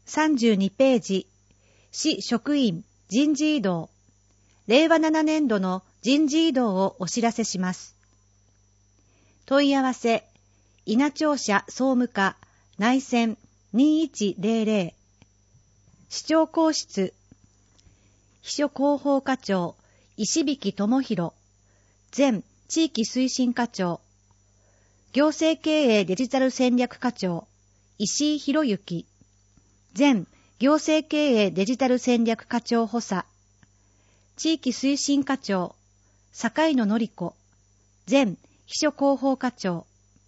32ページ、市職員人事異動、令和7年度の人事異動をお知らせします。問い合わせ、稲庁舎総務課内線2100、市長公室、秘書広報課長石引智弘、前地域推進課長、行政経営デジタル戦略課長石井博之、前行政経営デジタル戦略課長補佐、地域推進課長坂井野典子、前秘書広報課長、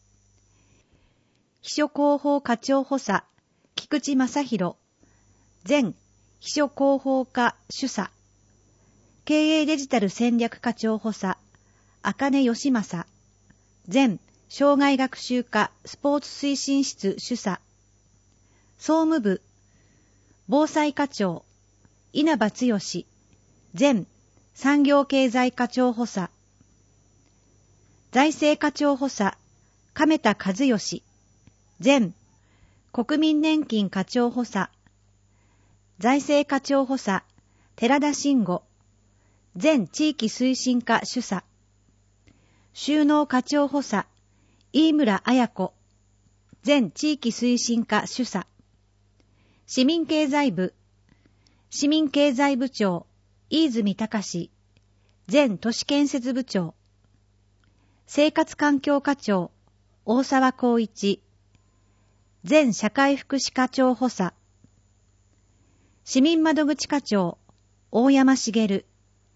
秘書広報課長補佐菊池正弘、前秘書広報課主査、経営デジタル戦略課長補佐茜義正、前障害学習課スポーツ推進室主査、総務部防災課長稲葉剛、前産業経済課長補佐、財政課長補佐亀田和義、前国民年金課長補佐、財政課長補佐寺田慎吾、前地域推進課主査、収納課長補佐飯村綾子、前地域推進課主査、市民経済部市民経済部長飯泉隆、前都市建設部長、生活環境課長大沢光一、前社会福祉課長補佐、市民窓口課長大山茂、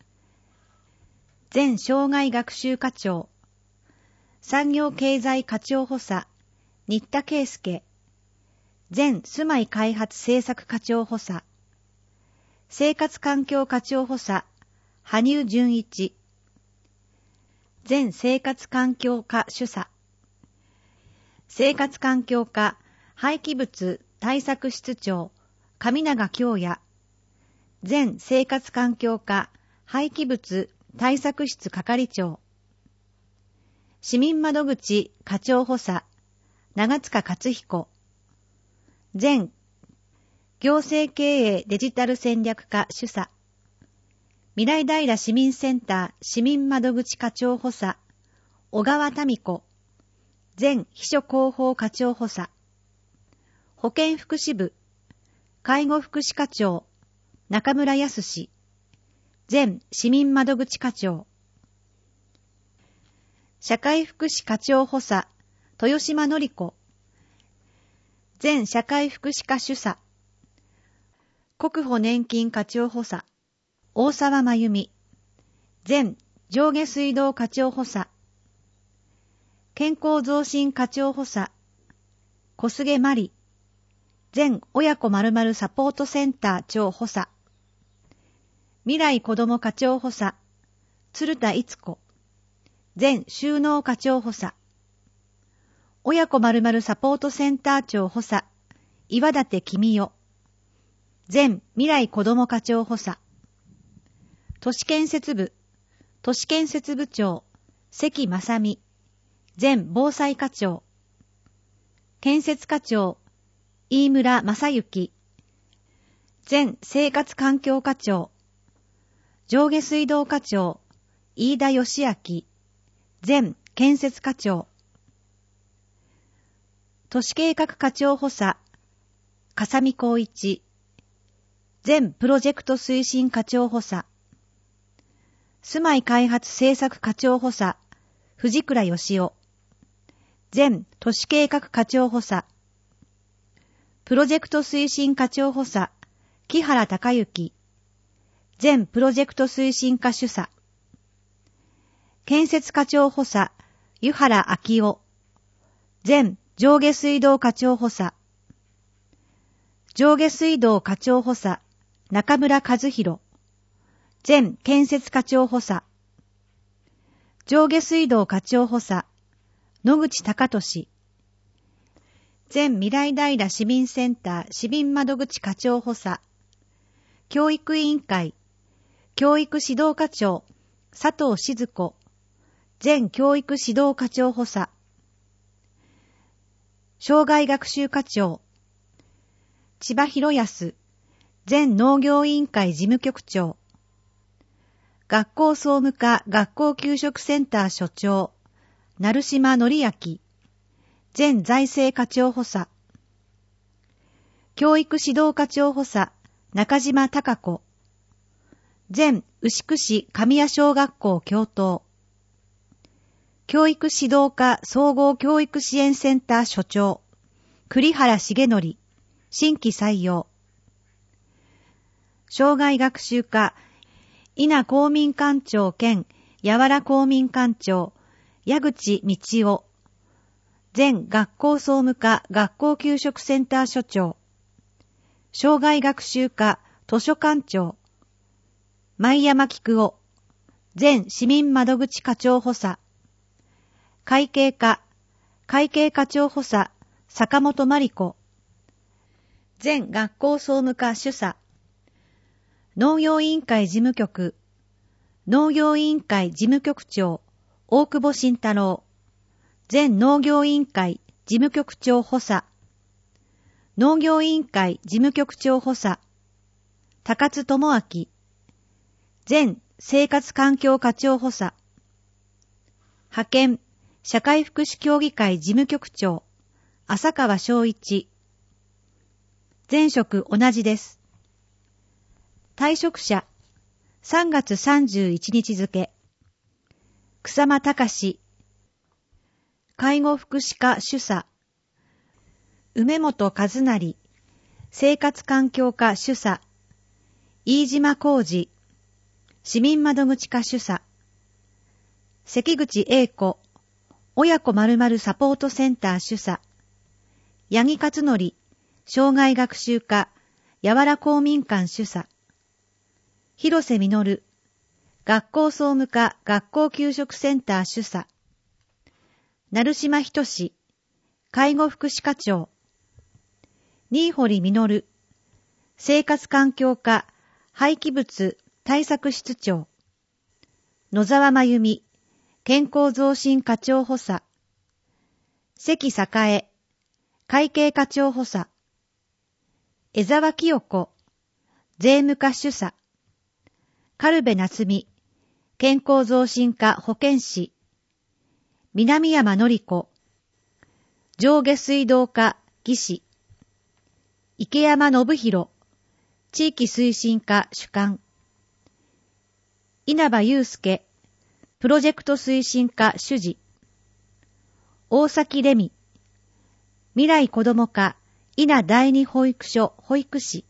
前障害学習課長産業経済課長補佐新田圭介、前住まい開発政策課長補佐、生活環境課長補佐羽生純一、前生活環境課主査、生活環境課廃棄物対策室長上永京也、前生活環境課廃棄物対策室係長、市民窓口課長補佐長塚克彦、前行政経営デジタル戦略課主査、未来平市民センター市民窓口課長補佐小川民子、前秘書広報課長補佐、保健福祉部介護福祉課長中村康、前市民窓口課長、社会福祉課長補佐豊島典子、前社会福祉課主査、国保年金課長補佐大沢真由美、前上下水道課長補佐、健康増進課長補佐小菅真理、前親子〇〇サポートセンター長補佐、未来子ども課長補佐鶴田逸子、前収納課長補佐、親子〇〇サポートセンター長補佐岩立公代、前未来子ども課長補佐、都市建設部都市建設部長関正美、前防災課長、建設課長飯村正幸、前生活環境課長、上下水道課長飯田義明、前建設課長、都市計画課長補佐笠見光一、前プロジェクト推進課長補佐、住まい開発政策課長補佐藤倉義雄、前都市計画課長補佐、プロジェクト推進課長補佐木原隆之、前プロジェクト推進課主査、建設課長補佐湯原昭夫、前上下水道課長補佐、上下水道課長補佐中村和弘、前建設課長補佐、上下水道課長補佐野口隆俊、前未来平市民センター市民窓口課長補佐、教育委員会教育指導課長佐藤静子、前教育指導課長補佐、障害学習課長千葉博康、前農業委員会事務局長。学校総務課学校給食センター所長、成島則明、前財政課長補佐。教育指導課長補佐、中島貴子。前牛久市神谷小学校教頭。教育指導課総合教育支援センター所長、栗原重則、新規採用。障害学習課、稲公民館長兼八原公民館長、矢口道夫。前学校総務課学校給食センター所長。障害学習課図書館長、前山菊夫。前市民窓口課長補佐。会計課長補佐、坂本真理子。前学校総務課主査。農業委員会事務局、農業委員会事務局長、大久保慎太郎。前農業委員会事務局長補佐。農業委員会事務局長補佐、高津智明。前生活環境課長補佐。派遣社会福祉協議会事務局長、浅川昭一。前職同じです。退職者、3月31日付。草間隆、介護福祉課主査。梅本和成、生活環境課主査。飯島浩二、市民窓口課主査。関口英子、親子〇〇サポートセンター主査。八木勝則、障害学習課、八原公民館主査。広瀬実、学校総務課学校給食センター主査。成島仁、介護福祉課長。新堀実、生活環境課廃棄物対策室長。野沢真由美、健康増進課長補佐。関栄、会計課長補佐。江沢清子、税務課主査。軽部夏美、健康増進課保健師。南山典子、上下水道課技師。池山信弘、地域推進課主幹。稲葉祐介、プロジェクト推進課主事。大崎レミ、未来子ども課稲第二保育所保育士。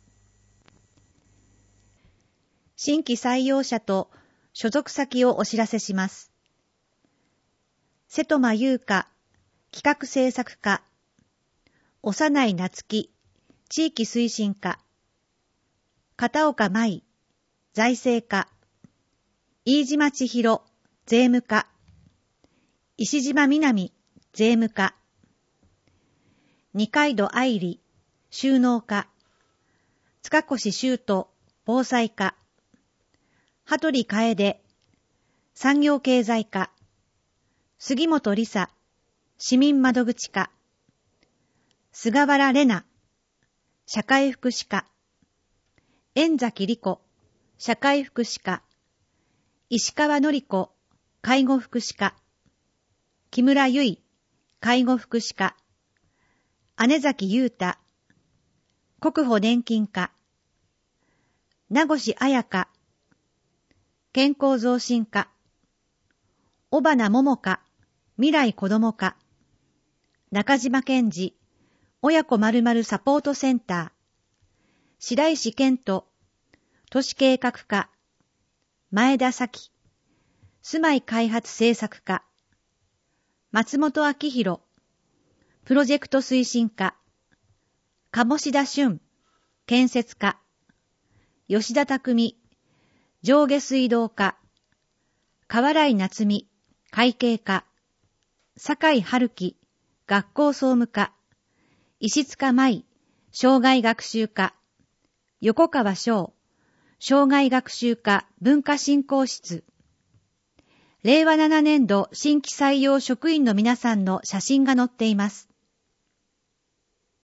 新規採用者と所属先をお知らせします。瀬戸間優香、企画制作課。幼い夏希、地域推進課。片岡舞、財政課。飯島千尋、税務課。石島みなみ、税務課。二階堂愛理、収納課。塚越修斗、防災課。羽鳥楓、産業経済課。杉本理沙、市民窓口課。菅原玲奈、社会福祉課。円崎理子、社会福祉課。石川典子、介護福祉課。木村由衣、介護福祉課。姉崎優太、国保年金課。名越彩香、健康増進課。尾花桃香、未来子ども課。中島健二、親子〇〇サポートセンター。白石健人、都市計画課。前田咲、住まい開発政策課。松本明弘、プロジェクト推進課。鴨志田俊、建設課。吉田匠、上下水道課。河原井夏美、会計課。酒井春樹、学校総務課。石塚舞、障害学習課。横川翔、障害学習課文化振興室。令和7年度新規採用職員の皆さんの写真が載っています。